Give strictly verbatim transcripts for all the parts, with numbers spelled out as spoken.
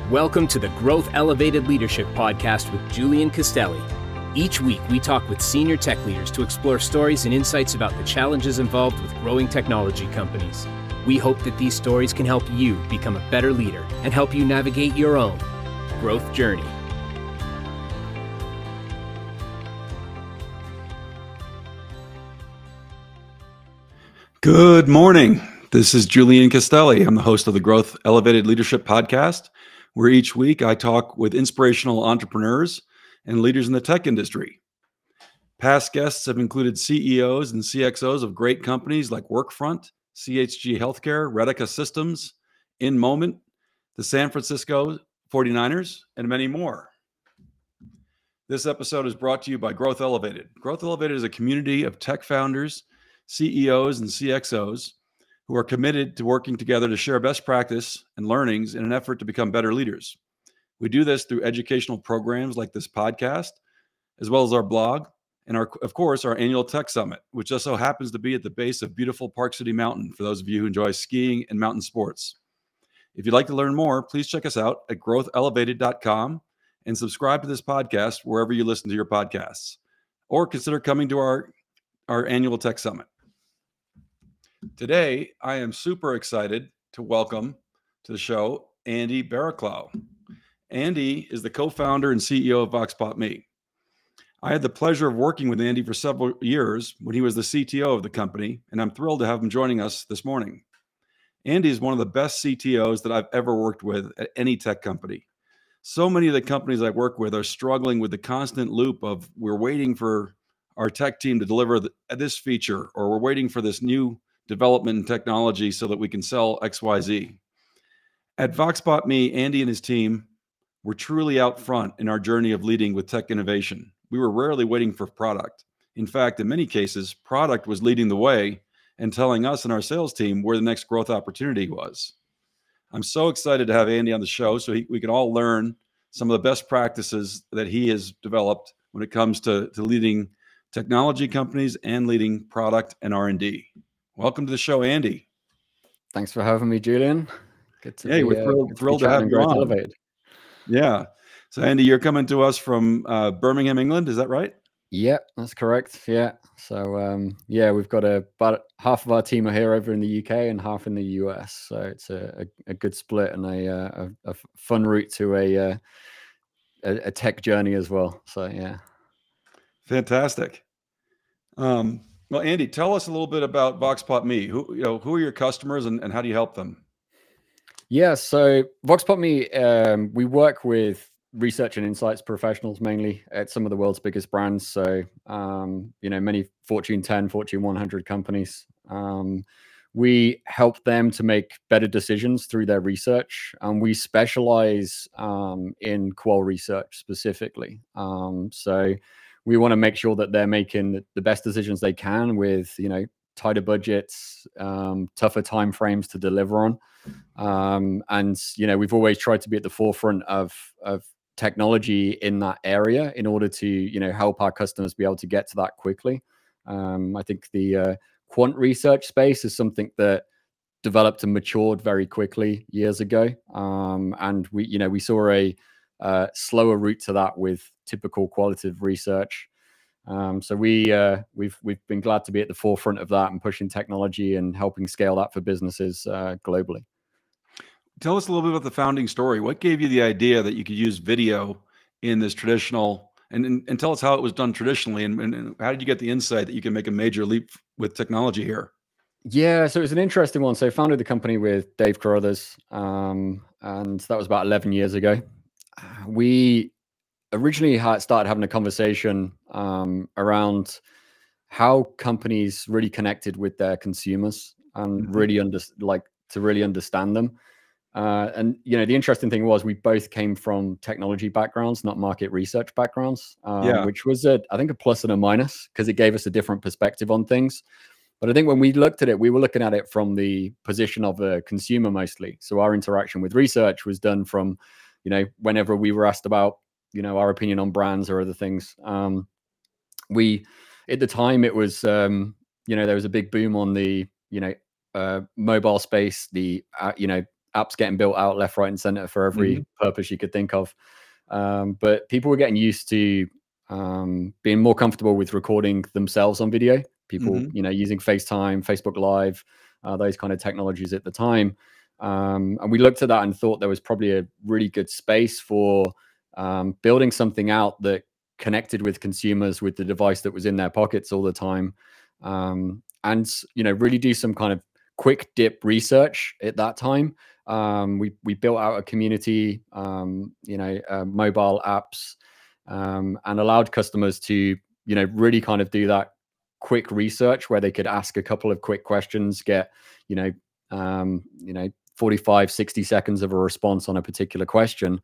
Welcome to the Growth Elevated Leadership Podcast with Julian Castelli. Each week, we talk with senior tech leaders to explore stories and insights about the challenges involved with growing technology companies. We hope that these stories can help you become a better leader and help you navigate your own growth journey. Good morning. This is Julian Castelli. I'm the host of the Growth Elevated Leadership Podcast, where each week I talk with inspirational entrepreneurs and leaders in the tech industry. Past guests have included C E Os and C X Os of great companies like Workfront, C H G Healthcare, Redica Systems, InMoment, the San Francisco forty-niners, and many more. This episode is brought to you by Growth Elevated. Growth Elevated is a community of tech founders, C E Os, and C X Os who are committed to working together to share best practice and learnings in an effort to become better leaders. We do this through educational programs like this podcast, as well as our blog, and our, of course, our annual Tech Summit, which just so happens to be at the base of beautiful Park City Mountain for those of you who enjoy skiing and mountain sports. If you'd like to learn more, please check us out at growth elevated dot com and subscribe to this podcast wherever you listen to your podcasts, or consider coming to our, our annual Tech Summit. Today, I am super excited to welcome to the show Andy Barraclough. Andy is the co-founder and C E O of VoxPopMe. I had the pleasure of working with Andy for several years when he was the C T O of the company, and I'm thrilled to have him joining us this morning. Andy is one of the best C T Os that I've ever worked with at any tech company. So many of the companies I work with are struggling with the constant loop of we're waiting for our tech team to deliver the, this feature, or we're waiting for this new development and technology so that we can sell X Y Z. At VoxPopMe, Andy and his team were truly out front in our journey of leading with tech innovation. We were rarely waiting for product. In fact, in many cases, product was leading the way and telling us and our sales team where the next growth opportunity was. I'm so excited to have Andy on the show so he, we can all learn some of the best practices that he has developed when it comes to, to leading technology companies and leading product and R and D. Welcome to the show, Andy. Thanks for having me, Julian. Good to hey, be, we're thrilled, uh, to, thrilled to have you on. Elevated. Yeah. So, Andy, you're coming to us from uh, Birmingham, England. Is that right? Yeah, that's correct. Yeah. So, um, yeah, we've got a, about half of our team are here over in the U K and half in the U S. So it's a, a, a good split and a, a, a fun route to a, a a tech journey as well. So, yeah. Fantastic. Um, well, Andy, tell us a little bit about VoxPopMe. Who, you know, who are your customers and, and how do you help them? Yeah, so VoxPopMe, um, we work with research and insights professionals mainly at some of the world's biggest brands. So, um, you know, many Fortune ten, Fortune one hundred companies. Um, we help them to make better decisions through their research. And we specialize um, in qual research specifically. Um, so we want to make sure that they're making the best decisions they can with, you know, tighter budgets, um, tougher timeframes to deliver on. Um, and, you know, we've always tried to be at the forefront of, of technology in that area in order to, you know, help our customers be able to get to that quickly. Um, I think the uh, quant research space is something that developed and matured very quickly years ago. Um, and we, you know, we saw a uh, slower route to that with typical qualitative research. Um, so we uh, we've we've been glad to be at the forefront of that and pushing technology and helping scale that for businesses uh, globally. Tell us a little bit about the founding story. What gave you the idea that you could use video in this traditional, and and, and tell us how it was done traditionally, and, and, and how did you get the insight that you can make a major leap with technology here? Yeah, so it was an interesting one. So I founded the company with Dave Carruthers, um, and that was about eleven years ago. We originally had started having a conversation um, around how companies really connected with their consumers and mm-hmm. really under like to really understand them. Uh, and you know, the interesting thing was we both came from technology backgrounds, not market research backgrounds, um, yeah. which was a I think a plus and a minus because it gave us a different perspective on things. But I think when we looked at it, we were looking at it from the position of a consumer mostly. So our interaction with research was done from, you know, whenever we were asked about, you know, our opinion on brands or other things. Um, we, at the time, it was, um, you know, there was a big boom on the, you know, uh, mobile space, the, uh, you know, apps getting built out left, right, and center for every Mm-hmm. purpose you could think of. Um, but people were getting used to um, being more comfortable with recording themselves on video. People, Mm-hmm. you know, using FaceTime, Facebook Live, uh, those kind of technologies at the time. Um, and we looked at that and thought there was probably a really good space for um, building something out that connected with consumers with the device that was in their pockets all the time. Um, and, you know, really do some kind of quick dip research at that time. Um, we, we built out a community, um, you know, uh, mobile apps, um, and allowed customers to, you know, really kind of do that quick research where they could ask a couple of quick questions, get, you know, um, you know, forty-five, sixty seconds of a response on a particular question.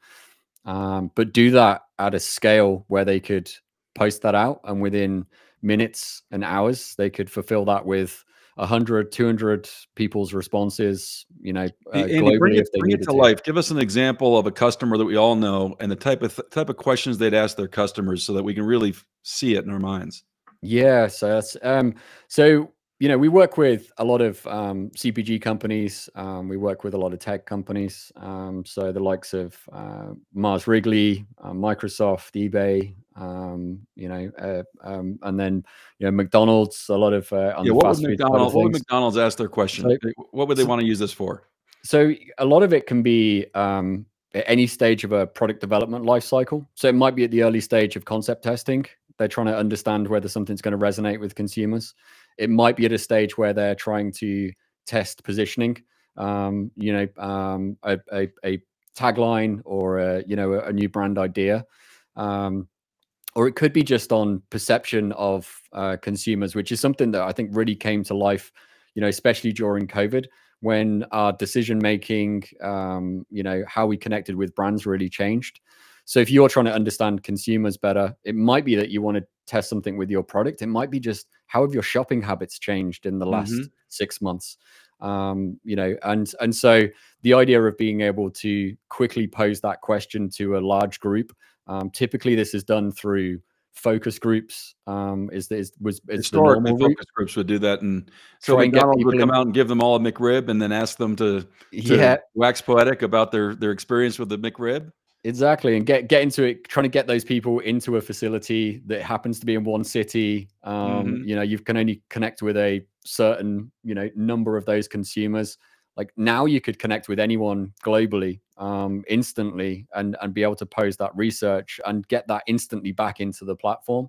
Um, but do that at a scale where they could post that out, and within minutes and hours, they could fulfill that with one hundred, two hundred people's responses, you know, uh, Andy, globally bring it, if they bring it needed to to. life. Give us an example of a customer that we all know and the type of th type of questions they'd ask their customers so that we can really f- see it in our minds. Yeah, so that's um, so you know we work with a lot of um, C P G companies. Um, we work with a lot of tech companies. Um, so the likes of uh, Mars Wrigley, uh, Microsoft, eBay. Um, you know, uh, um, and then you know McDonald's. A lot of uh, on Yeah, the what would fast food side of McDonald's what would things. McDonald's ask their question? So, They- What would they so want to use this for? so a lot of it can be um, at any stage of a product development life cycle. So it might be at the early stage of concept testing. They're trying to understand whether something's going to resonate with consumers. It might be at a stage where they're trying to test positioning, um, you know, um, a, a, a tagline or a, you know, a, a new brand idea. Um, or it could be just on perception of uh, consumers, which is something that I think really came to life, you know, especially during COVID, when our decision making, um, you know, how we connected with brands really changed. So if you're trying to understand consumers better, it might be that you want to test something with your product. It might be just how have your shopping habits changed in the last Mm-hmm. six months, um, you know, and and so the idea of being able to quickly pose that question to a large group. Um, typically, this is done through focus groups. Um, is is was is the Historically, normal route. focus groups would do that, and so Try and get McDonald's would people come in. out and give them all a McRib, and then ask them to to Yeah, wax poetic about their their experience with the McRib. exactly, and get get into it. Trying to get those people into a facility that happens to be in one city. Um, Mm-hmm. you know, you can only connect with a certain you know number of those consumers. Like now, you could connect with anyone globally um, instantly, and and be able to pose that research and get that instantly back into the platform.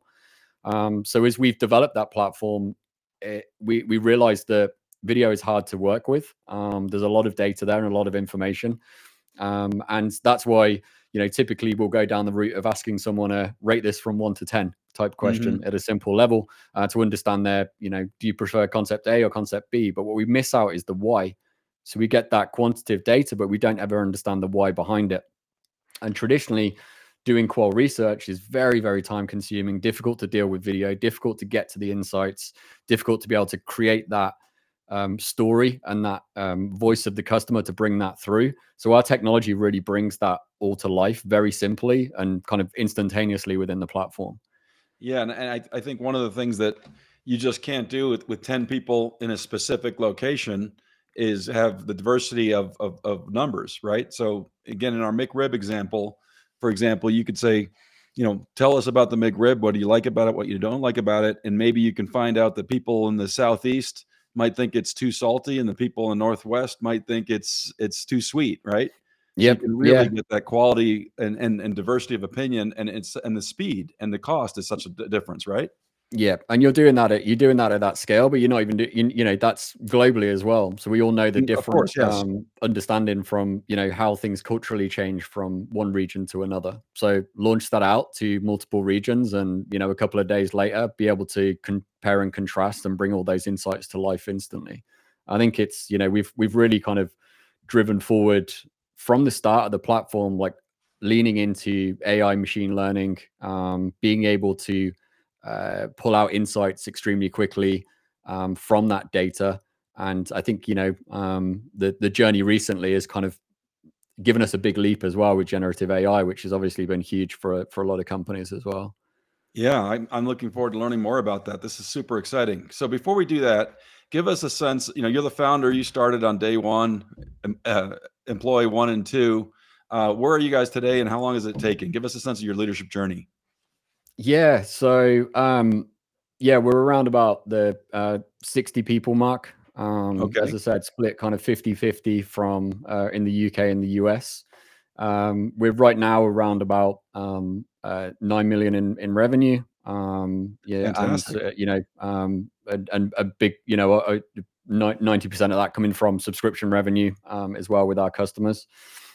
Um, so as we've developed that platform, it, we we realized that video is hard to work with. Um, there's a lot of data there and a lot of information, um, and that's why you know typically we'll go down the route of asking someone to rate this from one to ten type question Mm-hmm. at a simple level uh, to understand their you know do you prefer concept A or concept B? But what we miss out is the why. So we get that quantitative data, but we don't ever understand the why behind it. And traditionally, doing qual research is very, very time consuming, difficult to deal with video, difficult to get to the insights, difficult to be able to create that um, story and that um, voice of the customer to bring that through. So our technology really brings that all to life very simply and kind of instantaneously within the platform. Yeah, and, and I, I think one of the things that you just can't do with, with ten people in a specific location is have the diversity of, of, of numbers, right? So again, in our McRib example, for example, you could say, you know, tell us about the McRib. What do you like about it? What you don't like about it? And maybe you can find out that people in the Southeast might think it's too salty, and the people in the Northwest might think it's it's too sweet, right? So you Yep. can Yeah. really get that quality and, and, and diversity of opinion, and it's and the speed and the cost is such a d- difference, right? Yeah, and you're doing that at you're doing that at that scale, but you're not even do, you, you know that's globally as well. So we all know the Mm, of different course, yes. um, understanding from you know how things culturally change from one region to another. So launch that out to multiple regions, and you know a couple of days later, be able to compare and contrast and bring all those insights to life instantly. I think it's you know we've we've really kind of driven forward from the start of the platform, like leaning into A I, machine learning, um, being able to uh, pull out insights extremely quickly um, from that data. And I think you know um, the the journey recently has kind of given us a big leap as well with generative A I, which has obviously been huge for for a lot of companies as well. Yeah, I'm, I'm looking forward to learning more about that. This is super exciting. So before we do that, give us a sense. You know, you're the founder. You started on day one, uh, employee one and two. Uh, where are you guys today, and how long has it taken? Give us a sense of your leadership journey. Yeah. So, um, yeah, we're around about the uh, sixty people mark. Um, Okay. As I said, split kind of fifty fifty from uh, in the U K and the U S. Um, we're right now around about um, uh, nine million in, in revenue. Um, yeah, Fantastic. and uh, you know, um, and, and a big, you know, a, a ninety percent of that coming from subscription revenue um, as well with our customers.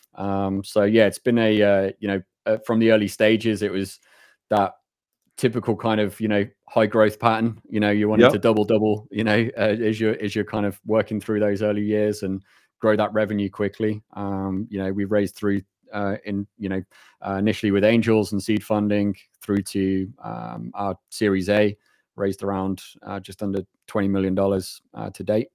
Um, so yeah, it's been a uh, you know uh, from the early stages, it was that typical kind of, you know, high growth pattern. You know, you wanted Yep. to double double, you know, uh, as you're as you're kind of working through those early years and grow that revenue quickly. Um, you know, we raised through uh, in you know uh, initially with angels and seed funding through to um, our Series A, raised around uh, just under twenty million dollars uh, to date.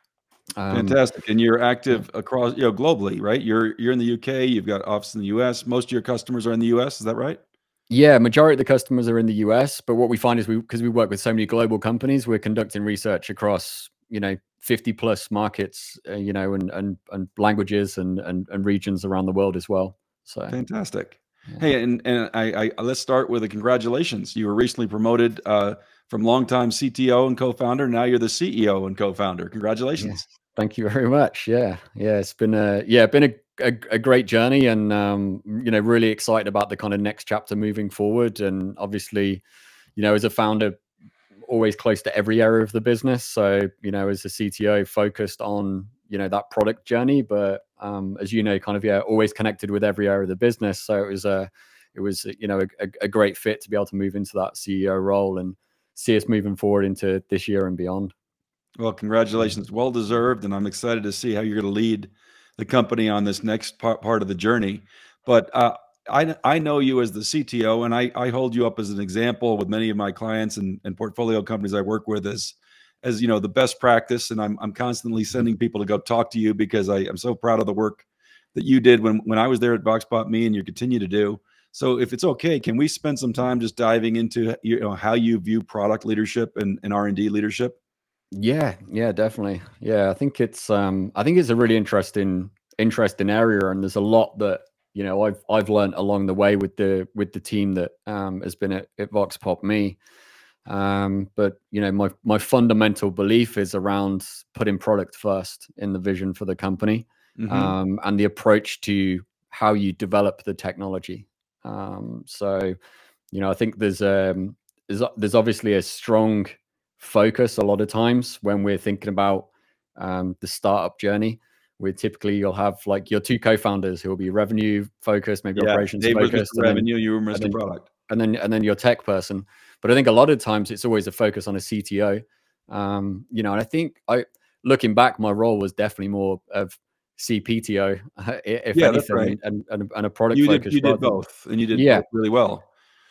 Um, Fantastic. And you're active across, you know, globally, right? You're you're in the U K. You've got office in the U S. Most of your customers are in the U S. Is that right? Yeah, majority of the customers are in the U S, but what we find is we, because we work with so many global companies, we're conducting research across, you know, fifty plus markets, uh, you know, and, and, and languages and, and, and regions around the world as well. So fantastic. Yeah. Hey, and, and I, I, let's start with a congratulations. You were recently promoted uh, from longtime C T O and co-founder. Now you're the C E O and co-founder. Congratulations. Yeah. Thank you very much. Yeah. Yeah. It's been a, yeah, been a, a, a great journey, and, um, you know, really excited about the kind of next chapter moving forward. And obviously, you know, as a founder, always close to every area of the business. So, you know, as a C T O, focused on, you know, that product journey, but, um, as you know, kind of, yeah, always connected with every area of the business. So it was a, it was, you know, a, a great fit to be able to move into that C E O role and see us moving forward into this year and beyond. Well, congratulations. Well deserved. And I'm excited to see how you're going to lead the company on this next part, part of the journey. But uh, I, I know you as the C T O, and I, I hold you up as an example with many of my clients and, and portfolio companies I work with as, as you know, the best practice. And I'm, I'm constantly sending people to go talk to you because I am so proud of the work that you did when, when I was there at VoxPopMe, and you continue to do. So if it's okay, can we spend some time just diving into, you know, how you view product leadership and, and R and D leadership? Yeah, yeah, definitely. Yeah, I think it's um I think it's a really interesting interesting area, and there's a lot that, you know, I've I've learned along the way with the with the team that um has been at, at VoxPopMe. Um, but you know, my my fundamental belief is around putting product first in the vision for the company, Mm-hmm. um, and the approach to how you develop the technology. Um, so, you know, I think there's um there's there's obviously a strong focus a lot of times when we're thinking about um, the startup journey. Where typically you'll have like your two co-founders who will be revenue focused, maybe Yeah, operations Dave was focused, Mister and then, Revenue, you were and Mister then, Product. and then and then your tech person. But I think a lot of times it's always a focus on a C T O. Um, you know, and I think I looking back, my role was definitely more of C P T O, if Yeah, anything, that's right. and, and, and a product You focus. did, you did both, and you did Yeah. both really well.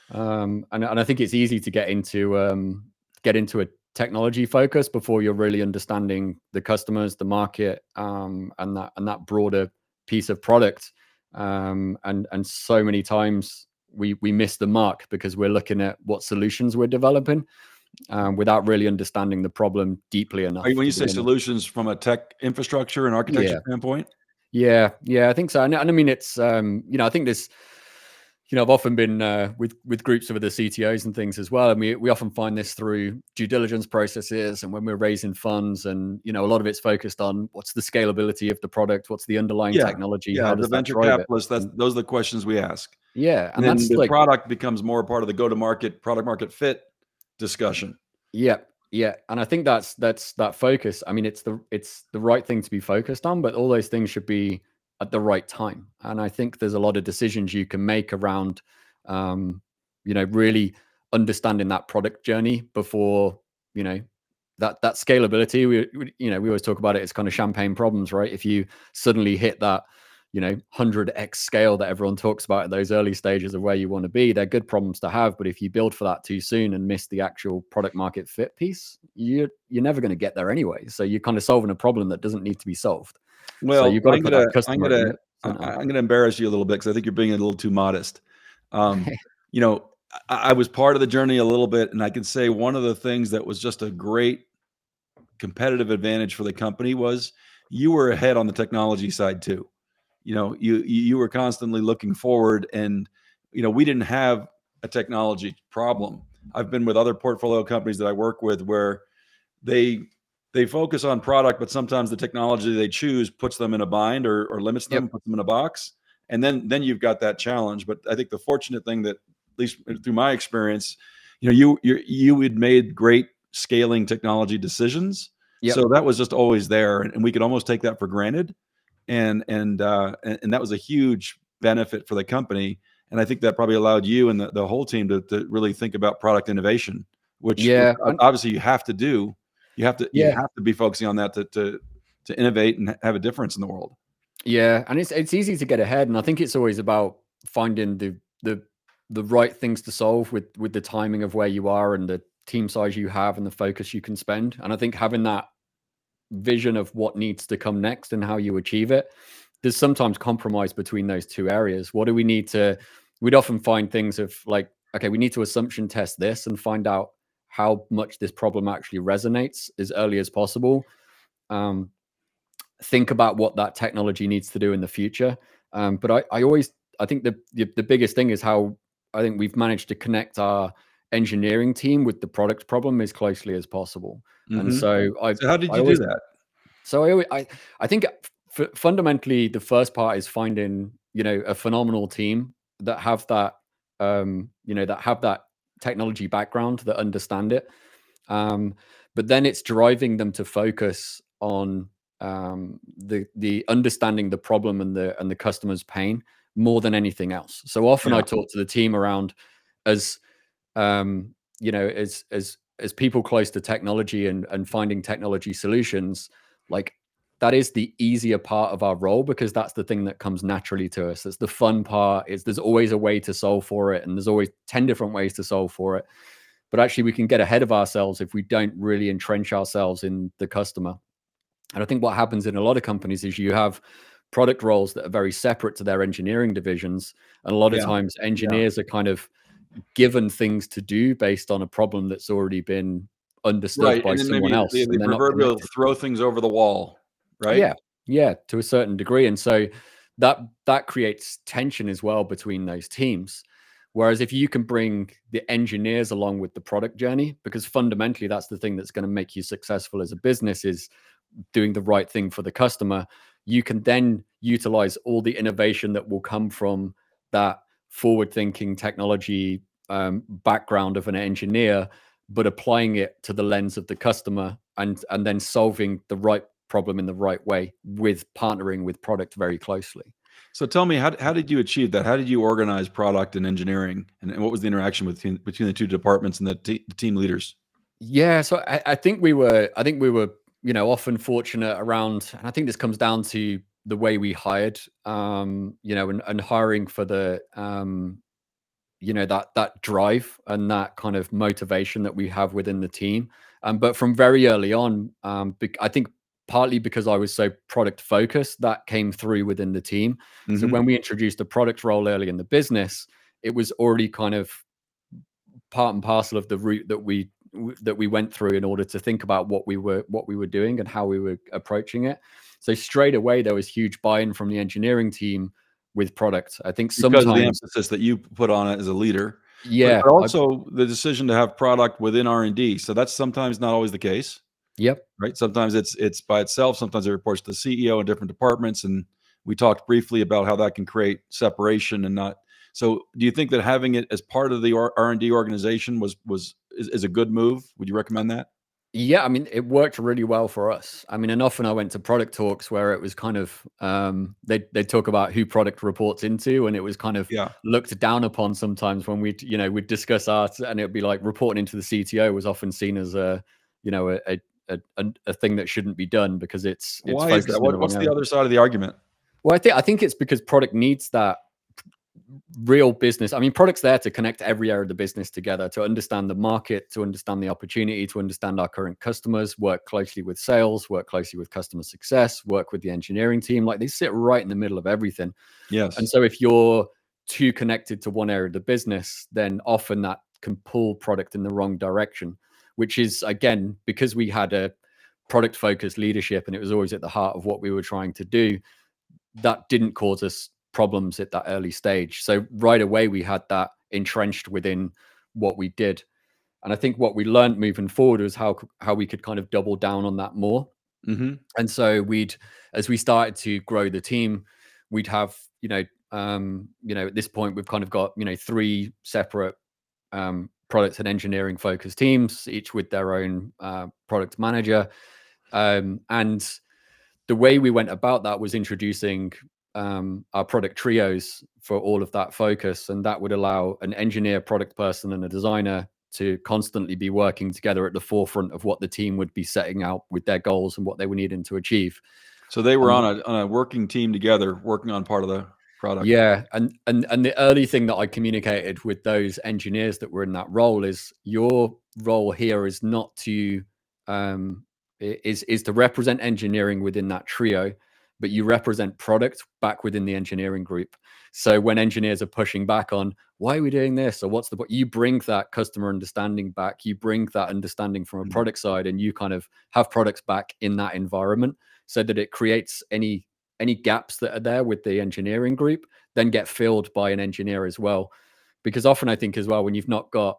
Um, and, and I think it's easy to get into um, get into a technology focus before you're really understanding the customers, the market, um, and that and that broader piece of product. Um, and and so many times we we miss the mark because we're looking at what solutions we're developing um, without really understanding the problem deeply enough. When you say solutions from a tech infrastructure and architecture yeah. standpoint? Yeah, yeah, I think so. And, and I mean, it's um, you know, I think this. You know, I've often been uh, with with groups of other C T Os and things as well, and we we often find this through due diligence processes and when we're raising funds, and you know, a lot of it's focused on what's the scalability of the product, what's the underlying yeah. technology, yeah, how does the that venture drive capitalists. it? That's And, those are the questions we ask. yeah, And, and then that's the like product becomes more part of the go-to-market product market fit discussion. Yeah, yeah, and I think that's that's that focus. I mean, it's the it's the right thing to be focused on, but all those things should be at the right time. And I think there's a lot of decisions you can make around. Um, you know, really understanding that product journey before, you know, that that scalability. We, we, you know, we always talk about it as kind of champagne problems, right? If you suddenly hit that, you know, one hundred X scale that everyone talks about at those early stages of where you want to be, they're good problems to have. But if you build for that too soon and miss the actual product market fit piece, you're you're never going to get there anyway. So you're kind of solving a problem that doesn't need to be solved. Well, so you've got to I'm put gonna, that customer. I'm gonna, I, I'm gonna embarrass you a little bit because I think you're being a little too modest. Um, you know, I, I was part of the journey a little bit, and I can say one of the things that was just a great competitive advantage for the company was you were ahead on the technology side too. You know, you you were constantly looking forward, and you know, we didn't have a technology problem. I've been with other portfolio companies that I work with where they they focus on product, but sometimes the technology they choose puts them in a bind or, or limits them, Yep. puts them in a box, and then then you've got that challenge. But I think the fortunate thing that, at least through my experience, you know, you you you had made great scaling technology decisions, Yep. so that was just always there, and, and we could almost take that for granted, and and uh, and, and that was a huge benefit for the company. And I think that probably allowed you and the, the whole team to, to really think about product innovation, which, Yeah. which obviously you have to do. You have to you Yeah. have to be focusing on that to to to innovate and have a difference in the world. Yeah, and it's it's easy to get ahead, and I think it's always about finding the the the right things to solve with with the timing of where you are and the team size you have and the focus you can spend. And I think having that vision of what needs to come next and how you achieve it, there's sometimes compromise between those two areas. What do we need to? We'd often find things of like, okay, we need to assumption test this and find out how much this problem actually resonates as early as possible. Um, think about what that technology needs to do in the future. Um, but I, I always, I think the, the the biggest thing is how I think we've managed to connect our engineering team with the product problem as closely as possible. Mm-hmm. And so I, so how did you I always, do that? So I, always, I, I think f fundamentally the first part is finding, you know, a phenomenal team that have that, um, you know, that have that technology background, that understand it. Um, but then it's driving them to focus on um, the the understanding the problem and the and the customer's pain more than anything else. So often Yeah. I talk to the team around as um, you know, as as as people close to technology and and finding technology solutions, like that is the easier part of our role because that's the thing that comes naturally to us. It's the fun part. Is there's always a way to solve for it, and there's always ten different ways to solve for it. But actually, we can get ahead of ourselves if we don't really entrench ourselves in the customer. And I think what happens in a lot of companies is you have product roles that are very separate to their engineering divisions. And a lot Yeah. of times engineers yeah. are kind of given things to do based on a problem that's already been understood right. by and then someone maybe else. The, the proverbial throw things over the wall, right? Yeah. Yeah, to a certain degree. And so that that creates tension as well between those teams. Whereas if you can bring the engineers along with the product journey, because fundamentally that's the thing that's going to make you successful as a business is doing the right thing for the customer, you can then utilize all the innovation that will come from that forward-thinking technology um, background of an engineer, but applying it to the lens of the customer and, and then solving the right problem in the right way with partnering with product very closely. So tell me, how, how did you achieve that? How did you organize product and engineering? And, and what was the interaction between, between the two departments and the, te the team leaders? Yeah, so I, I think we were, I think we were, you know, often fortunate around, and I think this comes down to the way we hired, um, you know, and, and hiring for the, um, you know, that, that drive and that kind of motivation that we have within the team. Um, but from very early on, um, I think partly because I was so product focused, that came through within the team. Mm-hmm. So when we introduced the product role early in the business, it was already kind of part and parcel of the route that we that we went through in order to think about what we were what we were doing and how we were approaching it. So straight away there was huge buy-in from the engineering team with product. I think sometimes because of the emphasis that you put on it as a leader. Yeah. But also I, the decision to have product within R and D. So that's sometimes not always the case. Yep. Right. Sometimes it's it's by itself. Sometimes it reports to the C E O in different departments. And we talked briefly about how that can create separation and not. So do you think that having it as part of the R and D organization was was is, is a good move? Would you recommend that? Yeah, I mean, it worked really well for us. I mean, and often I went to product talks where it was kind of um, they they talk about who product reports into, and it was kind of yeah. looked down upon sometimes when we you know we'd discuss art, and it'd be like reporting into the C T O was often seen as a you know a a, a, a thing that shouldn't be done because it's it's why is that? What, what's the area. other side of the argument? Well, I think I think it's because product needs that real business. I mean, product's there to connect every area of the business together, to understand the market, to understand the opportunity, to understand our current customers, work closely with sales, work closely with customer success, work with the engineering team. Like they sit right in the middle of everything. Yes. And so if you're too connected to one area of the business, then often that can pull product in the wrong direction, which is, again, because we had a product focused leadership, and it was always at the heart of what we were trying to do. That didn't cause us problems at that early stage. So right away, we had that entrenched within what we did. And I think what we learned moving forward was how, how we could kind of double down on that more. Mm-hmm. And so we'd, as we started to grow the team, we'd have, you know, um, you know, at this point, we've kind of got, you know, three separate um, product and engineering focused teams, each with their own uh, product manager. Um, and the way we went about that was introducing um, our product trios for all of that focus. And that would allow an engineer, product person, and a designer to constantly be working together at the forefront of what the team would be setting out with their goals and what they were needing to achieve. So they were um, on a on a working team together, working on part of the product. Yeah, and and and the early thing that I communicated with those engineers that were in that role is your role here is not to um, is is to represent engineering within that trio, but you represent product back within the engineering group. So when engineers are pushing back on why are we doing this or what's the, you bring that customer understanding back, you bring that understanding from a Mm-hmm. product side, and you kind of have products back in that environment so that it creates any any gaps that are there with the engineering group then get filled by an engineer as well. Because often I think as well, when you've not got,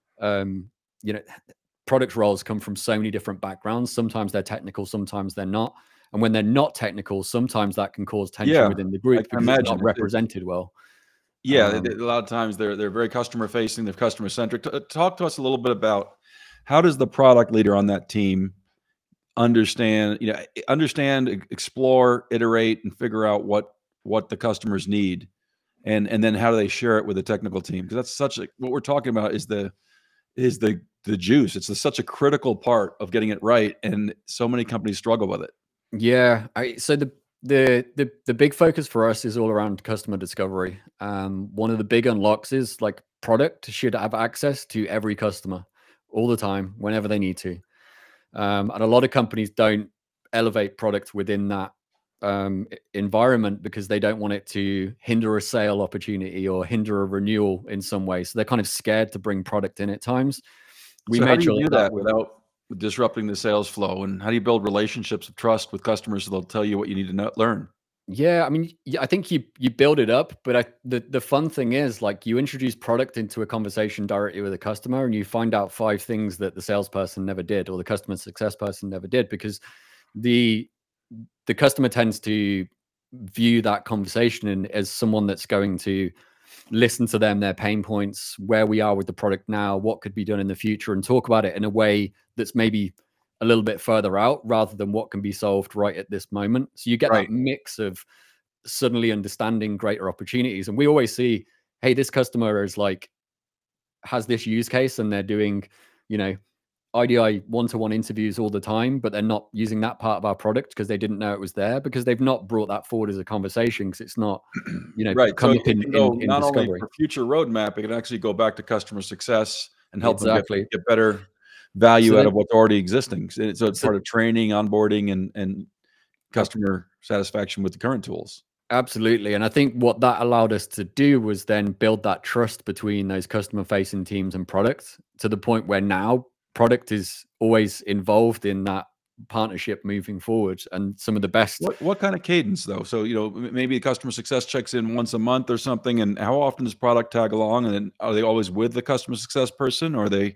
um, you know, product roles come from so many different backgrounds. Sometimes they're technical, sometimes they're not. And when they're not technical, sometimes that can cause tension Yeah, within the I group can because it's not imagine. represented well. Yeah, Um, they- they- a lot of times they're they're very customer facing, they're customer centric. T- Talk to us a little bit about how does the product leader on that team understand, you know, understand, e- explore, iterate, and figure out what what the customers need, and and then how do they share it with the technical team? Because that's such a what we're talking about is the is the the juice. It's a, such a critical part of getting it right, and so many companies struggle with it. Yeah, I so the the the the big focus for us is all around customer discovery. Um, one of the big unlocks is like product should have access to every customer all the time, whenever they need to. Um, and a lot of companies don't elevate product within that um, e- environment because they don't want it to hinder a sale opportunity or hinder a renewal in some way. So they're kind of scared to bring product in at times. We So how made do you sure do that, that that was- without disrupting the sales flow? And how do you build relationships of trust with customers so they'll tell you what you need to know, learn? Yeah, I mean, y- I think you you build it up, but I, the the fun thing is like you introduce product into a conversation directly with a customer, and you find out five things that the salesperson never did or the customer success person never did, because the the customer tends to view that conversation in, as someone that's going to listen to them, their pain points, where we are with the product now, what could be done in the future, and talk about it in a way that's maybe a little bit further out rather than what can be solved right at this moment. So you get Right. that mix of suddenly understanding greater opportunities. And we always see, hey, this customer is like, has this use case and they're doing, you know, I D I one-to-one interviews all the time, but they're not using that part of our product because they didn't know it was there, because they've not brought that forward as a conversation, because it's not, you know, Right. So come it up in, can go in, in not only discovery. for future roadmap, it can actually go back to customer success and help Exactly. them get, get better value So out then- of what's already existing. So it's, so it's So- part of training, onboarding, and and customer satisfaction with the current tools. Absolutely. And I think what that allowed us to do was then build that trust between those customer facing teams and product, to the point where now product is always involved in that partnership moving forward. And some of the best, What what kind of cadence though? So you know m- maybe the customer success checks in once a month or something, and how often does product tag along? And then are they always with the customer success person, or are they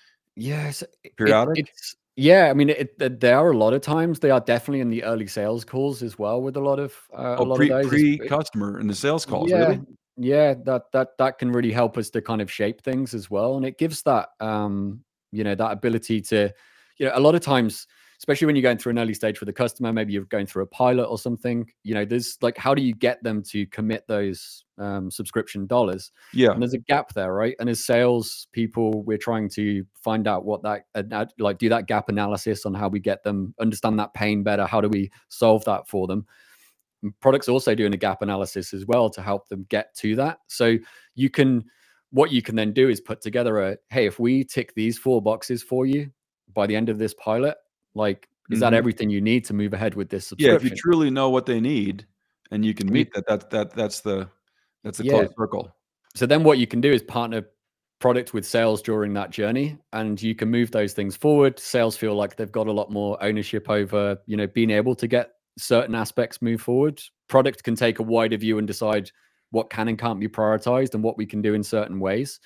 yes, it- periodic? it's, yeah, I mean, it, it- there are a lot of times they are definitely in the early sales calls as well with a lot of, uh, a Oh, lot pre of those. pre It's- customer in the sales calls, yeah, really? yeah, that that that can really help us to kind of shape things as well, and it gives that um you know that ability to, you know, a lot of times, especially when you're going through an early stage with a customer, maybe you're going through a pilot or something, you know, there's like, how do you get them to commit those um subscription dollars? Yeah. And there's a gap there, right? And as sales people, we're trying to find out what that, uh, uh, like, do that gap analysis on how we get them understand that pain better. How do we solve that for them? And products also doing a gap analysis as well to help them get to that. So you can, what you can then do is put together a, hey, if we tick these four boxes for you by the end of this pilot, like, is that Mhm. everything you need to move ahead with this Yeah, if subscription? you truly know what they need and you can And you- meet that, that that that's the that's the Yeah. closed circle. So then what you can do is partner product with sales during that journey, and you can move those things forward. Sales feel like they've got a lot more ownership over, you know, being able to get certain aspects move forward. Product can take a wider view and decide what can and can't be prioritized and what we can do in certain ways.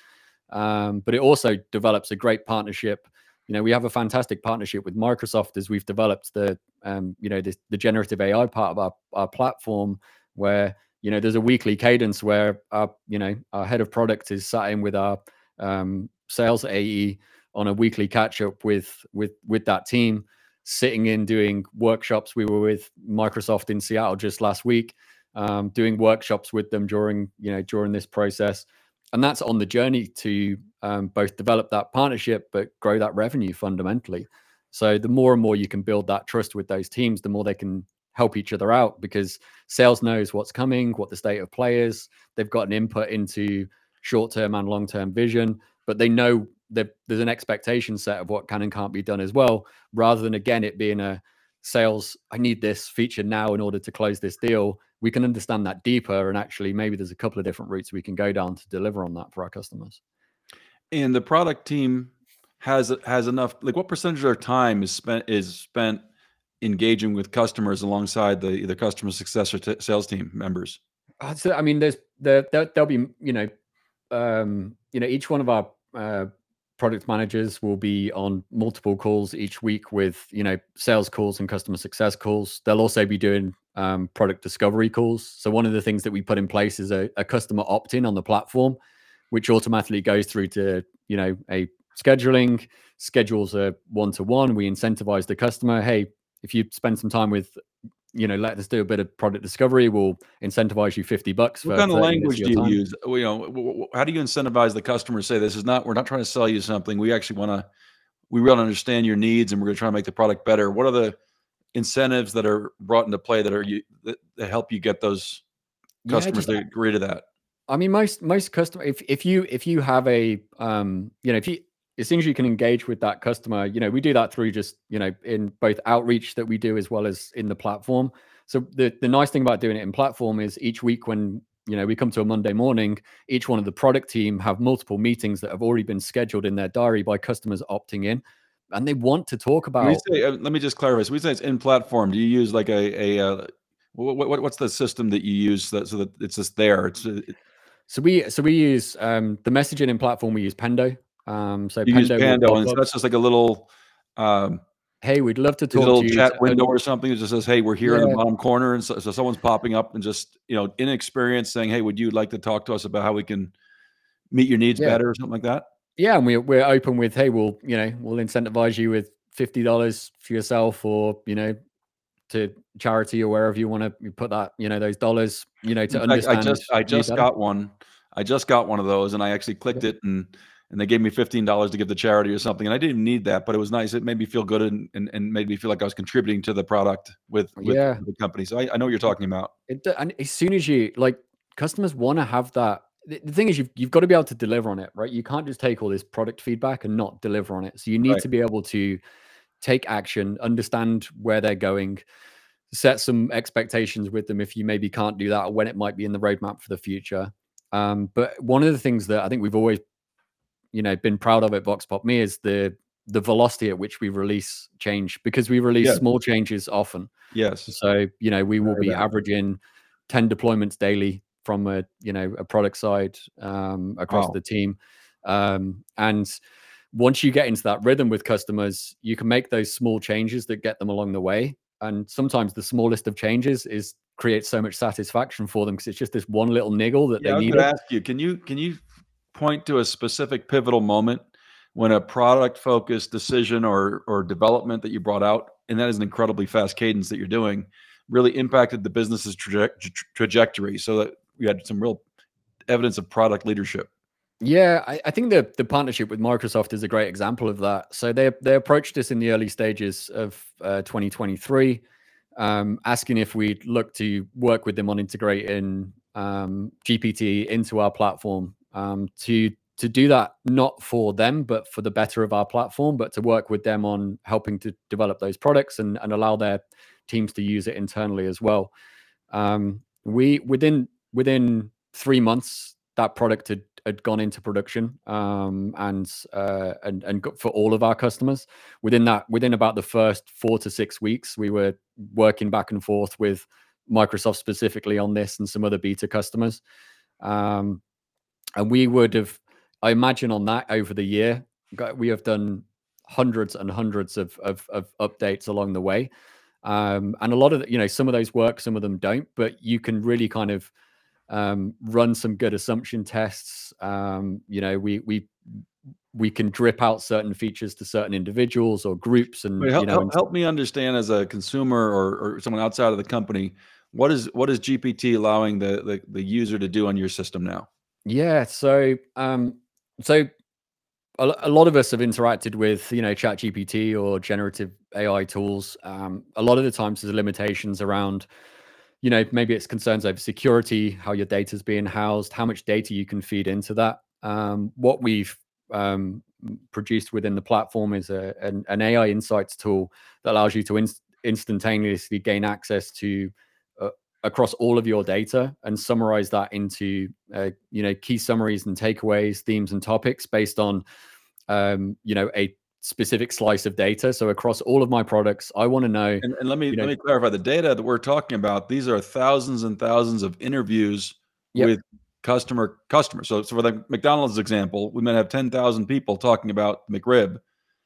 Um, but it also develops a great partnership. You know, we have a fantastic partnership with Microsoft as we've developed the, um, you know, the, the generative A I part of our, our platform, where, you know, there's a weekly cadence where our, you know, our head of product is sat in with our um, sales A E on a weekly catch up with, with, with that team, sitting in doing workshops. We were with Microsoft in Seattle just last week, um, doing workshops with them during, you know, during this process. And that's on the journey to um, both develop that partnership, but grow that revenue fundamentally. So the more and more you can build that trust with those teams, the more they can help each other out, because sales knows what's coming, what the state of play is. They've got an input into short-term and long-term vision, but they know that there's an expectation set of what can and can't be done as well, rather than, again, it being a sales, I need this feature now in order to close this deal. We can understand that deeper, and actually maybe there's a couple of different routes we can go down to deliver on that for our customers. And the product team has has enough, like what percentage of their time is spent is spent engaging with customers alongside the the customer success or t- sales team members? So, I mean, there's there, there there'll be, you know, um, you know, each one of our uh, product managers will be on multiple calls each week with, you know, sales calls and customer success calls. They'll also be doing um, product discovery calls. So one of the things that we put in place is a, a customer opt-in on the platform, which automatically goes through to, you know, a scheduling, schedules a one-to-one. We incentivize the customer. Hey, if you spend some time with, you know, let us do a bit of product discovery, we'll incentivize you fifty bucks. What kind of language do you use? You know, how do you incentivize the customer to say, this is not, we're not trying to sell you something. We actually want to, we really understand your needs and we're going to try to make the product better. What are the incentives that are brought into play that are you, that, that help you get those customers yeah, just, to agree to that? I mean, most, most customer, if, if you, if you have a, um, you know, if you, as soon as you can engage with that customer, you know, we do that through just, you know, in both outreach that we do as well as in the platform. So the, the nice thing about doing it in platform is each week when, you know, we come to a Monday morning, each one of the product team have multiple meetings that have already been scheduled in their diary by customers opting in, and they want to talk about. When we say, uh, let me just clarify. So we say it's in platform. Do you use like a, a, uh, what, what, what's the system that you use that, so that it's just there? It's, it, so we, so we use um, the messaging in platform. We use Pendo. Um, so you Pendo, use Pando, and so that's just like a little, um, hey, we'd love to talk a little to you. chat window or something that just says, hey, we're here yeah. in the bottom corner. And so, so someone's popping up and just, you know, inexperienced saying, hey, would you like to talk to us about how we can meet your needs yeah. better or something like that? Yeah. And we're, we're open with, hey, we'll, you know, we'll incentivize you with fifty dollars for yourself, or, you know, to charity or wherever you want to put that, you know, those dollars, you know, to in fact, understand. I just, I just got one. I just got one of those, and I actually clicked yeah. it, and and they gave me fifteen dollars to give to charity or something. And I didn't need that, but it was nice. It made me feel good, and, and, and made me feel like I was contributing to the product with, with yeah. the company. So I, I know what you're talking about. It, and as soon as you, like, customers want to have that. The, the thing is, you've, you've got to be able to deliver on it, right? You can't just take all this product feedback and not deliver on it. So you need right. to be able to take action, understand where they're going, set some expectations with them if you maybe can't do that, or when it might be in the roadmap for the future. Um, but one of the things that I think we've always, you know, been proud of at VoxPopMe is the the velocity at which we release change, because we release yeah. small changes often. Yes. So, you know, we will be that. averaging ten deployments daily from a, you know, a product side um, across wow. the team. Um, and once you get into that rhythm with customers, you can make those small changes that get them along the way. And sometimes the smallest of changes is creates so much satisfaction for them, because it's just this one little niggle that yeah, they need. I was gonna ask you, can you can you point to a specific pivotal moment when a product focused decision or or development that you brought out, and that is an incredibly fast cadence that you're doing, really impacted the business's traje tra trajectory, so that we had some real evidence of product leadership? Yeah, I, I think the the partnership with Microsoft is a great example of that. So they they approached us in the early stages of uh, twenty twenty-three, um, asking if we'd look to work with them on integrating um, G P T into our platform, um, to to do that not for them, but for the better of our platform, but to work with them on helping to develop those products and, and allow their teams to use it internally as well. Um, we within within three months, that product had had gone into production, um, and uh, and and got, for all of our customers. Within that, within about the first four to six weeks, we were working back and forth with Microsoft specifically on this and some other beta customers. Um, and we would have, I imagine, on that over the year, we have done hundreds and hundreds of of, of updates along the way. Um, and a lot of the, you know, some of those work, some of them don't, but you can really kind of um, run some good assumption tests. Um, you know, we we we can drip out certain features to certain individuals or groups, and Wait, help, you know, help, and, help me understand as a consumer or, or someone outside of the company, what is what is G P T allowing the, the the user to do on your system now? Yeah, so um, so a, a lot of us have interacted with, you know, Chat G P T or generative A I tools. Um, a lot of the times there's limitations around, you know, maybe it's concerns over security, how your data is being housed, how much data you can feed into that. Um, what we've um, produced within the platform is a, an, an A I insights tool that allows you to inst instantaneously gain access to uh, across all of your data and summarize that into, uh, you know, key summaries and takeaways, themes and topics based on, um, you know, a specific slice of data. So across all of my products, I want to know. And, and let me you know, let me clarify the data that we're talking about. These are thousands and thousands of interviews Yep. with customer customers. So, so for the McDonald's example, we might have ten thousand people talking about McRib.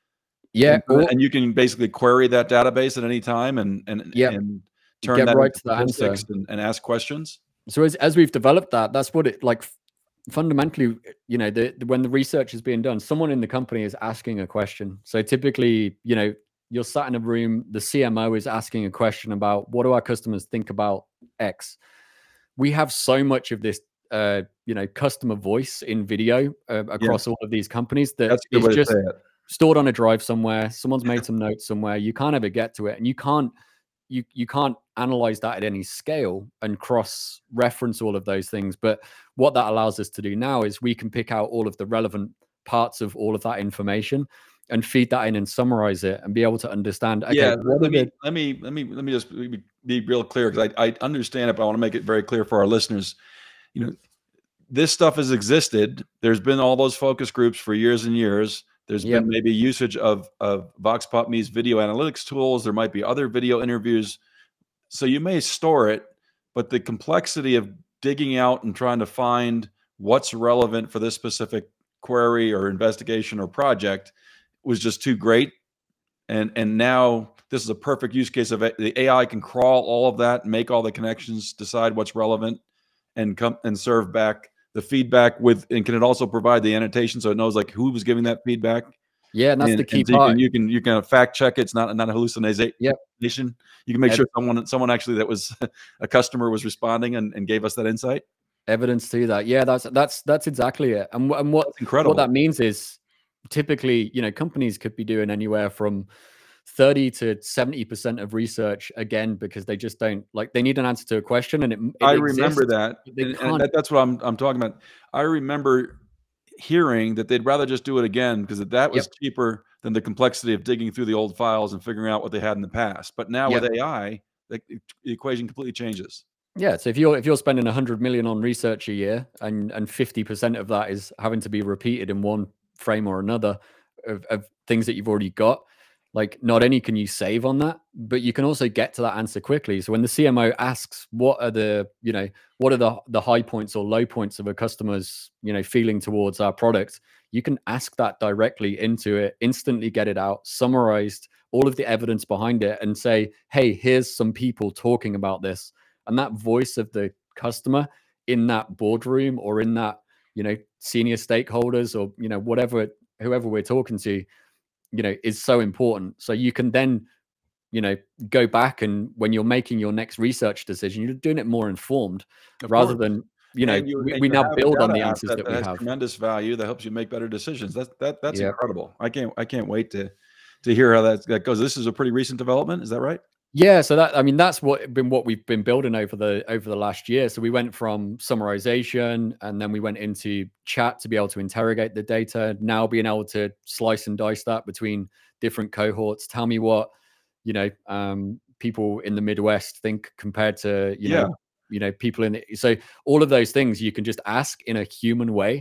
Yeah, and, or, and you can basically query that database at any time and and Yep. and turn Get that right into to the answer. statistics and, and ask questions. So as as we've developed that, that's what it like. Fundamentally, you know, the, the when the research is being done, someone in the company is asking a question. So typically, you know, you're sat in a room, the C M O is asking a question about what do our customers think about X. We have so much of this, uh, you know, customer voice in video uh, across Yeah. all of these companies that That's a good is way to just say it. stored on a drive somewhere. Someone's made some notes somewhere. You can't ever get to it, and you can't you you can't analyze that at any scale and cross reference all of those things. But what that allows us to do now is we can pick out all of the relevant parts of all of that information and feed that in and summarize it and be able to understand. Okay, Yeah, what let are me the, let me let me let me just be, be real clear, because I, I understand it, but I want to make it very clear for our listeners. You know, this stuff has existed. There's been all those focus groups for years and years. There's Yep. been maybe usage of of VoxPopMe's video analytics tools. There might be other video interviews. So you may store it, but the complexity of digging out and trying to find what's relevant for this specific query or investigation or project was just too great. And and now this is a perfect use case of it. The A I can crawl all of that, make all the connections, decide what's relevant, and come and serve back the feedback with, and can it also provide the annotation so it knows like who was giving that feedback? yeah, and that's And, the key and so you part. can, you can you can fact check it. It's not not a hallucination. Yep. You can make Ev- sure someone someone actually that was a customer was responding and, and gave us that insight. Evidence to that. Yeah, that's that's that's exactly it. And, wh- and what That's incredible. what that means is typically, you know, companies could be doing anywhere from thirty to seventy percent of research, again, because they just don't like, they need an answer to a question, and it, it I remember exists, that, but they and, and can't. that, that's what I'm I'm talking about. I remember hearing that they'd rather just do it again because that was Yep. cheaper than the complexity of digging through the old files and figuring out what they had in the past. But now Yep. with A I, the, the equation completely changes. Yeah, so if you're if you're spending a hundred million on research a year, and and fifty percent of that is having to be repeated in one frame or another of, of things that you've already got, like, not only can you save on that, but you can also get to that answer quickly. So when the C M O asks, what are the, you know, what are the the high points or low points of a customer's, you know, feeling towards our product, you can ask that directly into it, instantly get it out, summarized, all of the evidence behind it, and say, hey, here's some people talking about this. And that voice of the customer in that boardroom or in that, you know, senior stakeholders or, you know, whatever, whoever we're talking to, you know, is so important. So you can then, you know, go back, and when you're making your next research decision, you're doing it more informed Of rather course. than, you know, And you, we, and we you now have a build on data the answers asset that that we has have. tremendous value that helps you make better decisions. That's that that's Yep. incredible. I can't I can't wait to to hear how that, that goes. This is a pretty recent development. Is that right? Yeah, so that, I mean, that's what been what we've been building over the over the last year. So we went from summarization, and then we went into chat to be able to interrogate the data. Now being able to slice and dice that between different cohorts. Tell me what, you know, um, people in the Midwest think compared to, you Yeah. know, you know, people in the, so all of those things you can just ask in a human way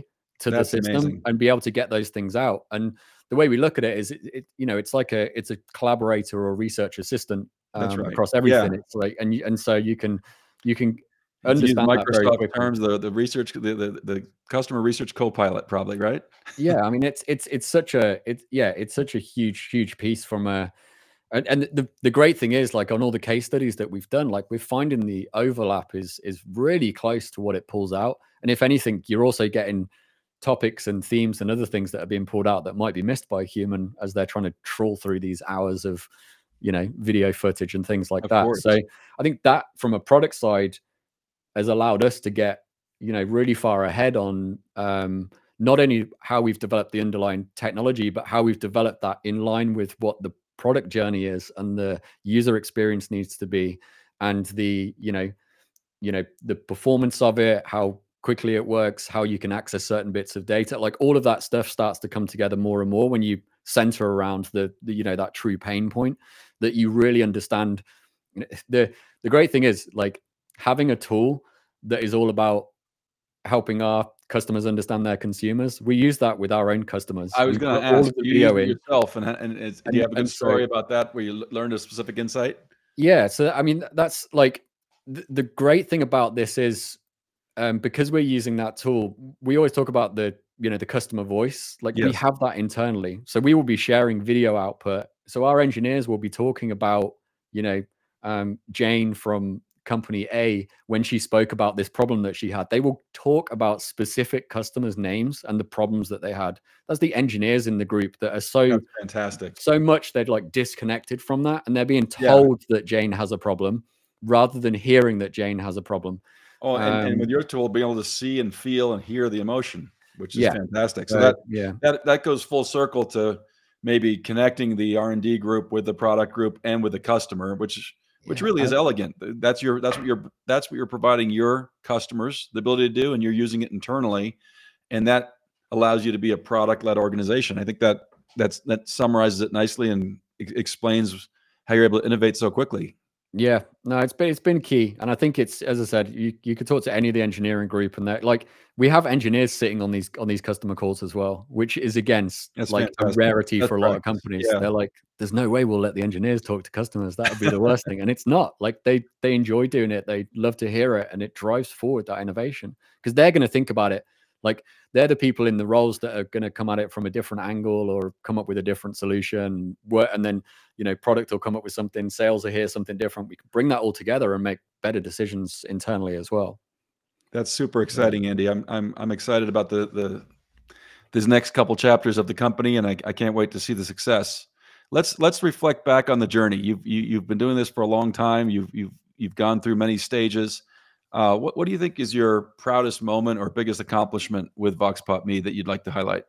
to That's the system amazing. and be able to get those things out. And the way we look at it is, it, it you know, it's like a it's a collaborator or research assistant um, That's right. across everything. Yeah. It's like, and you, and so you can you can To use understand that very Microsoft quickly. terms, the the research, the, the the customer research co-pilot, probably, right? Yeah, I mean, it's it's it's such a it's yeah, it's such a huge huge piece from a and, and the the great thing is, like, on all the case studies that we've done, like, we're finding the overlap is is really close to what it pulls out. And if anything, you're also getting topics and themes and other things that are being pulled out that might be missed by a human as they're trying to trawl through these hours of, you know, video footage and things like Of that. course. So I think that from a product side has allowed us to get, you know, really far ahead on um, not only how we've developed the underlying technology, but how we've developed that in line with what the product journey is and the user experience needs to be, and the, you know, you know, the performance of it, how quickly it works, how you can access certain bits of data. Like, all of that stuff starts to come together more and more when you center around the, the you know, that true pain point that you really understand. The the great thing is, like, having a tool that is all about helping our customers understand their consumers. We use that with our own customers. I was We going to put all ask, of the you use video it in. yourself, and and, is, do And- you have a good and so- story about that where you l- learned a specific insight? Yeah, so I mean, that's like th- the great thing about this is um, because we're using that tool, we always talk about the, you know, the customer voice. Like, we Yes. have that internally, so we will be sharing video output. So our engineers will be talking about, you know, um, Jane from company A, when she spoke about this problem that she had, they will talk about specific customers' names and the problems that they had. That's the engineers in the group that are so That's fantastic. so much they're like disconnected from that, and they're being Yeah. told that Jane has a problem rather than hearing that Jane has a problem. Oh, and, and Um, with your tool, being able to see and feel and hear the emotion, which is Yeah. fantastic. So uh, that yeah, that that goes full circle to maybe connecting the R and D group with the product group and with the customer, which which Yeah, really is I- elegant. That's your that's what you're that's what you're providing your customers the ability to do, and you're using it internally, and that allows you to be a product-led organization. I think that that's that summarizes it nicely and ex- explains how you're able to innovate so quickly. yeah. No, it's been it's been key, and I think it's, as I said, you you could talk to any of the engineering group, and that, like, we have engineers sitting on these on these customer calls as well, which is against That's like fantastic. a rarity That's for a lot of practice. companies. Yeah. They're like, there's no way we'll let the engineers talk to customers. That would be the worst thing, and it's not. Like, they they enjoy doing it. They love to hear it, and it drives forward that innovation because they're going to think about it. Like, they're the people in the roles that are going to come at it from a different angle or come up with a different solution. Work, and then, you know, product will come up with something. Sales will hear something different. We can bring that all together and make better decisions internally as well. That's super exciting, Andy. I'm I'm I'm excited about the the these next couple chapters of the company, and I, I can't wait to see the success. Let's let's reflect back on the journey. You've you, you've been doing this for a long time. You've you've you've gone through many stages. Uh, what what do you think is your proudest moment or biggest accomplishment with VoxPop.me that you'd like to highlight?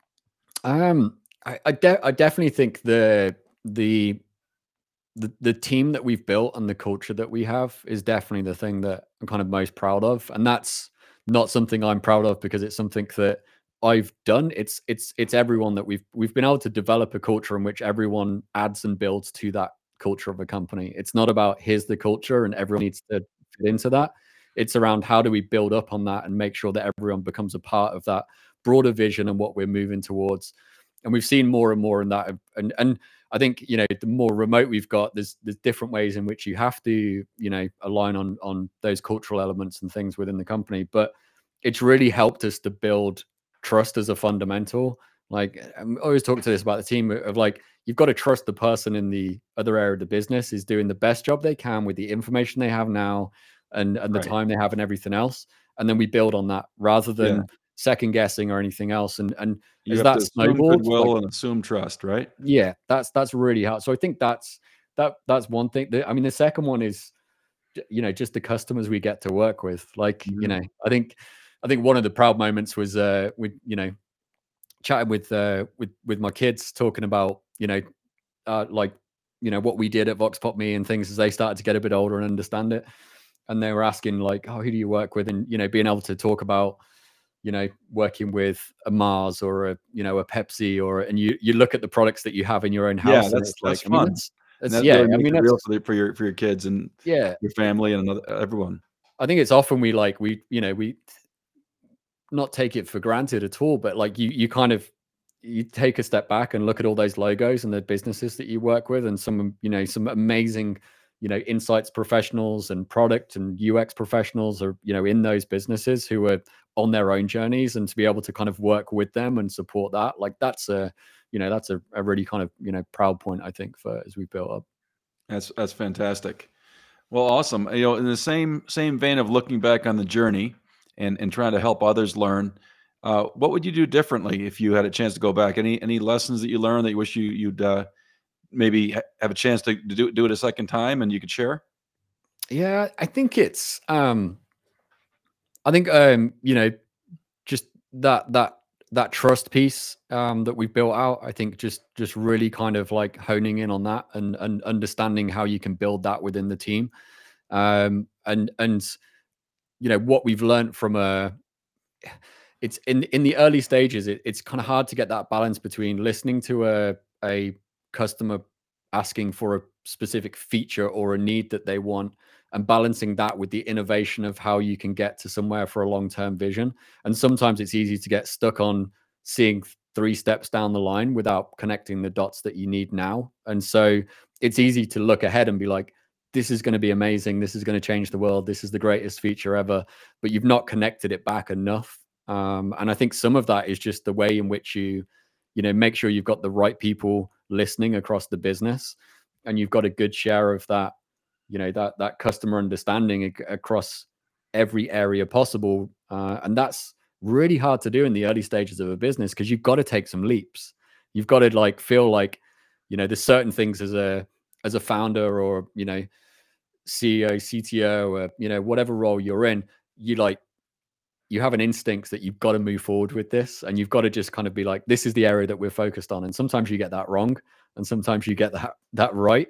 Um, I I, de- I definitely think the the the the team that we've built and the culture that we have is definitely the thing that I'm kind of most proud of, and that's not something I'm proud of because it's something that I've done. It's it's it's everyone that we've we've been able to develop a culture in which everyone adds and builds to that culture of a company. It's not about here's the culture and everyone needs to fit into that. It's around how do we build up on that and make sure that everyone becomes a part of that broader vision and what we're moving towards. And we've seen more and more in that. And and I think, you know, the more remote we've got, there's there's different ways in which you have to, you know, align on on those cultural elements and things within the company. But it's really helped us to build trust as a fundamental. Like, I'm always talking to this about the team of, like, you've got to trust the person in the other area of the business is doing the best job they can with the information they have now and and the Right. time they have and everything else. And then we build on that rather than Yeah. second guessing or anything else. And and You as have that to assume snowballed, goodwill like, and assume trust, right? yeah, that's that's really hard. So I think that's that that's one thing. The- I mean, the second one is, j- you know, just the customers we get to work with. Like, you Mhm. know, I think I think one of the proud moments was uh with, you know, chatting with uh with with my kids, talking about, you know, uh like, you know, what we did at VoxPop.me and things as they started to get a bit older and understand it. And they were asking, like, oh, who do you work with? And, you know, being able to talk about, you know, working with a Mars or a, you know, a Pepsi, or, and you you look at the products that you have in your own Yeah, house, and that's it's that's like, I mean, fun. that's, And that's that yeah, really I makes mean, it real that's, for, the, for your for your kids and yeah, your family and another, everyone. I think it's often we like, we, you know, we, not take it for granted at all, but like you you kind of you take a step back and look at all those logos and the businesses that you work with, and some, you know, some amazing, you know, insights professionals and product and U X professionals are, you know, in those businesses who are on their own journeys, and to be able to kind of work with them and support that, like that's a, you know, that's a, a really kind of, you know, proud point, I think, for as we built up. That's, that's fantastic. Well, awesome. You know, in the same, same vein of looking back on the journey and, and trying to help others learn, uh, what would you do differently if you had a chance to go back? Any, any lessons that you learned that you wish you, you'd, uh, maybe ha have a chance to, to do, do it a second time and you could share? Yeah, I think it's, um, I think, um, you know, just that, that, that trust piece, um, that we've built out, I think just, just really kind of like honing in on that, and, and understanding how you can build that within the team. Um, and, and, you know, what we've learned from a, it's in, in the early stages, it, it's kind of hard to get that balance between listening to a, a customer asking for a specific feature or a need that they want, and balancing that with the innovation of how you can get to somewhere for a long-term vision. And sometimes it's easy to get stuck on seeing three steps down the line without connecting the dots that you need now. And so it's easy to look ahead and be like, this is going to be amazing. This is going to change the world. This is the greatest feature ever, but you've not connected it back enough. Um, and I think some of that is just the way in which you, you know, make sure you've got the right people listening across the business, and you've got a good share of that, you know, that, that customer understanding ac across every area possible. Uh, and that's really hard to do in the early stages of a business, because you've got to take some leaps. You've got to like feel like, you know, there's certain things as a, as a founder, or, you know, C E O, C T O, or, you know, whatever role you're in, you like, you have an instinct that you've got to move forward with this, and you've got to just kind of be like, this is the area that we're focused on. And sometimes you get that wrong, and sometimes you get that, that right.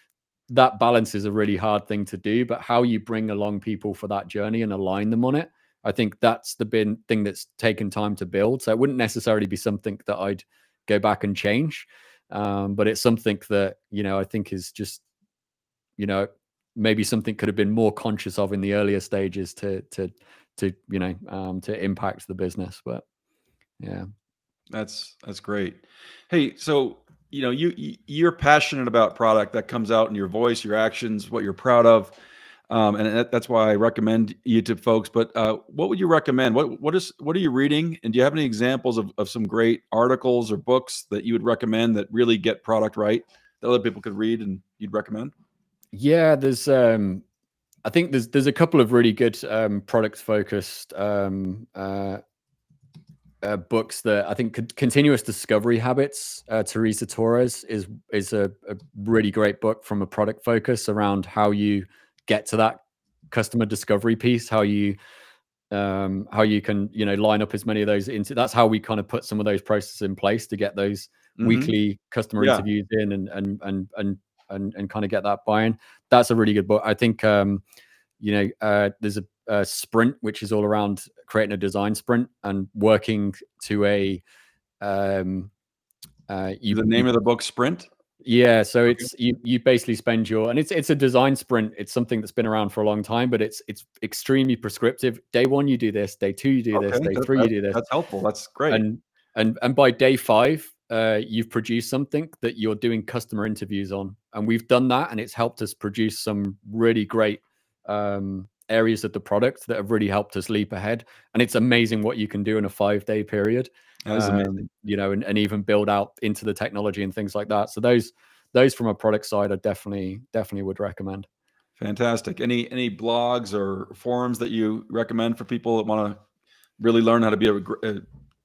That balance is a really hard thing to do, but how you bring along people for that journey and align them on it, I think that's the big thing that's taken time to build. So it wouldn't necessarily be something that I'd go back and change. Um, but it's something that, you know, I think is just, you know, maybe something could have been more conscious of in the earlier stages to, to, to, you know, um, to impact the business. But yeah, that's, that's great. Hey, so, you know, you, you're passionate about product. That comes out in your voice, your actions, what you're proud of. Um, and that, that's why I recommend you to folks. But uh, what would you recommend? What, what is, what are you reading? And do you have any examples of, of some great articles or books that you would recommend that really get product right, that other people could read and you'd recommend? Yeah, there's, um, I think there's, there's a couple of really good um, product focused um, uh, uh, books that I think Continuous Discovery Habits, uh, Teresa Torres is, is a, a really great book from a product focus around how you get to that customer discovery piece, how you, um, how you can, you know, line up as many of those into, that's how we kind of put some of those processes in place to get those mm-hmm. weekly customer yeah. interviews in and, and, and, and, and, and kind of get that buy-in. That's a really good book. I think, um, you know, uh, there's a, a sprint, which is all around creating a design sprint and working to a, um, uh, you, the name you, of the book, Sprint? Yeah. So okay. it's, you, you basically spend your, and it's, it's a design sprint. It's something that's been around for a long time, but it's, it's extremely prescriptive. Day one, you do this, day two, you do okay. this, day that's, three, you do this. That's helpful. That's great. And, and, and by day five, uh, you've produced something that you're doing customer interviews on. And we've done that, and it's helped us produce some really great, um, areas of the product that have really helped us leap ahead. And it's amazing what you can do in a five day period. Um, you know, and, and even build out into the technology and things like that. So those, those from a product side, I definitely, definitely would recommend. Fantastic. Any, any blogs or forums that you recommend for people that want to really learn how to be a, a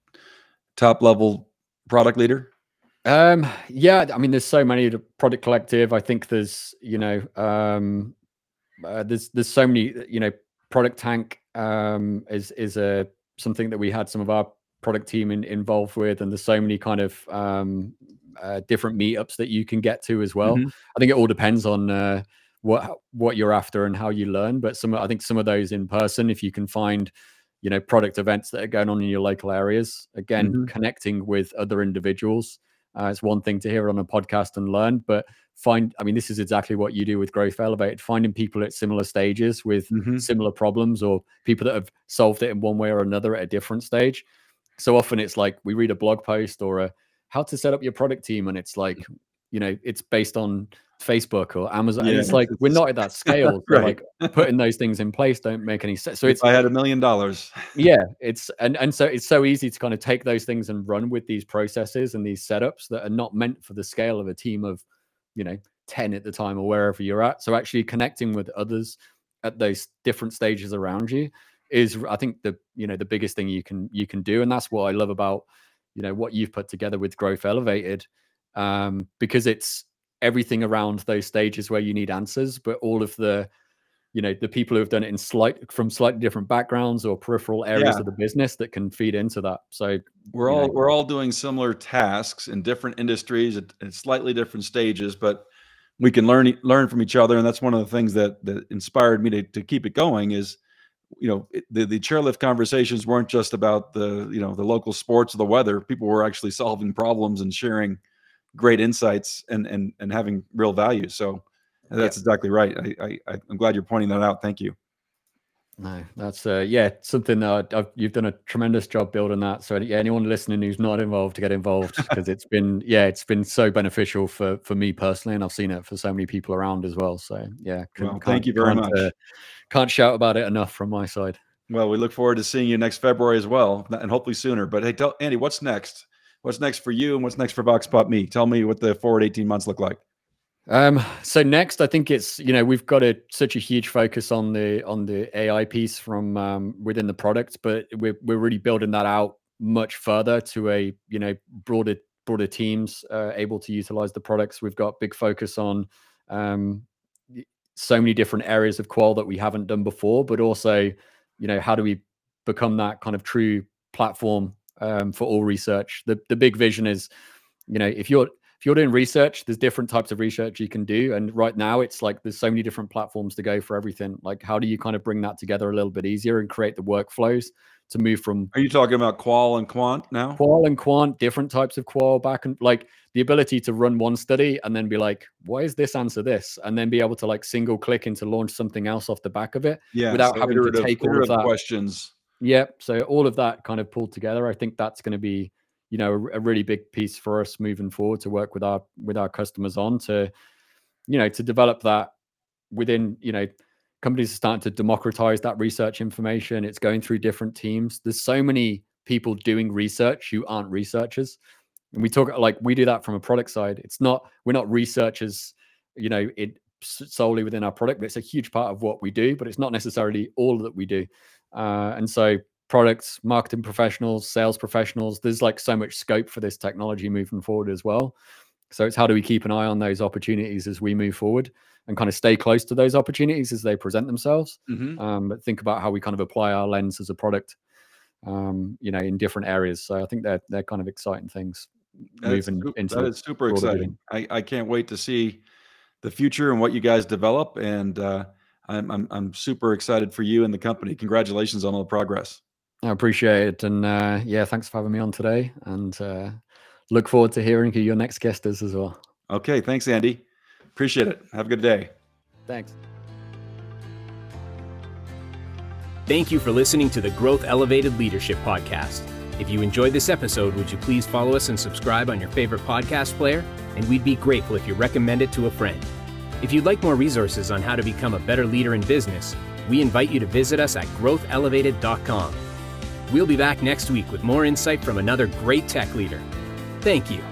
top level product leader? Um, yeah, I mean, there's so many. The Product Collective, I think there's, you know, um, uh, there's, there's so many, you know, Product Tank, um, is, is a, something that we had some of our product team in, involved with, and there's so many kind of um, uh, different meetups that you can get to as well. Mm-hmm. I think it all depends on uh, what what you're after and how you learn. But some, I think some of those in person, if you can find, you know, product events that are going on in your local areas, again, mm-hmm. connecting with other individuals Uh, it's one thing to hear it on a podcast and learn, but find, I mean, this is exactly what you do with Growth Elevated, finding people at similar stages with mm-hmm. similar problems, or people that have solved it in one way or another at a different stage. So often it's like we read a blog post or a how to set up your product team, and it's like, you know, it's based on Facebook or Amazon. Yeah. And it's like, we're not at that scale. So right. Like putting those things in place don't make any sense. So if it's, I had a million dollars. Yeah. It's, and, and so it's so easy to kind of take those things and run with these processes and these setups that are not meant for the scale of a team of, you know, ten at the time or wherever you're at. So actually connecting with others at those different stages around you is, I think, the, you know, the biggest thing you can, you can do. And that's what I love about, you know, what you've put together with Growth Elevated, um, because it's everything around those stages where you need answers, but all of the, you know, the people who have done it in slight, from slightly different backgrounds or peripheral areas yeah. of the business that can feed into that. So we're all, know. we're all doing similar tasks in different industries at, at slightly different stages, but we can learn, learn from each other. And that's one of the things that, that inspired me to, to keep it going is, you know, it, the, the chairlift conversations weren't just about the, you know, the local sports or the weather. People were actually solving problems and sharing great insights and, and, and having real value. So that's yeah. exactly right. I, I, I'm glad you're pointing that out. Thank you. No, that's uh, yeah, something that I've, you've done a tremendous job building that. So yeah, anyone listening who's not involved to get involved, because it's been, yeah, it's been so beneficial for, for me personally. And I've seen it for so many people around as well. So yeah. Well, thank you very much. Uh, can't shout about it enough from my side. Well, we look forward to seeing you next February as well, and hopefully sooner. But hey, tell Andy, what's next? What's next for you, and what's next for VoxPopMe? Tell me what the forward eighteen months look like. Um, so next, I think it's, you know, we've got a such a huge focus on the on the A I piece from um, within the product, but we're we're really building that out much further to a, you know, broader broader teams uh, able to utilize the products. We've got big focus on um, so many different areas of qual that we haven't done before, but also, you know, how do we become that kind of true platform um, for all research? The the big vision is, you know, if you're if you're doing research, there's different types of research you can do, and right now it's like there's so many different platforms to go for everything. Like, how do you kind of bring that together a little bit easier and create the workflows to move from? Are you talking about qual and quant now? Qual and quant, different types of qual, back and like the ability to run one study and then be like, why is this answer this? And then be able to like single click into launch something else off the back of it, yeah, without so having to take all of that questions. Yeah. So all of that kind of pulled together. I think that's going to be, you know, a, a really big piece for us moving forward to work with our, with our customers on to, you know, to develop that within, you know, companies are starting to democratize that research information. It's going through different teams. There's so many people doing research who aren't researchers. And we talk like we do that from a product side. It's not, we're not researchers, you know, it solely within our product, but it's a huge part of what we do, but it's not necessarily all that we do. Uh, and so products, marketing professionals, sales professionals, there's like so much scope for this technology moving forward as well. So it's how do we keep an eye on those opportunities as we move forward and kind of stay close to those opportunities as they present themselves. Mm-hmm. Um, but think about how we kind of apply our lens as a product, um, you know, in different areas. So I think they're, they're kind of exciting things. That's moving super, into that is super exciting. I, I can't wait to see the future and what you guys develop. And uh, I'm, I'm, I'm super excited for you and the company. Congratulations on all the progress. I appreciate it. And uh, yeah, thanks for having me on today. And uh, look forward to hearing who your next guest is as well. Okay. Thanks, Andy. Appreciate it. Have a good day. Thanks. Thank you for listening to the Growth Elevated Leadership Podcast. If you enjoyed this episode, would you please follow us and subscribe on your favorite podcast player? And we'd be grateful if you recommend it to a friend. If you'd like more resources on how to become a better leader in business, we invite you to visit us at growth elevated dot com. We'll be back next week with more insight from another great tech leader. Thank you.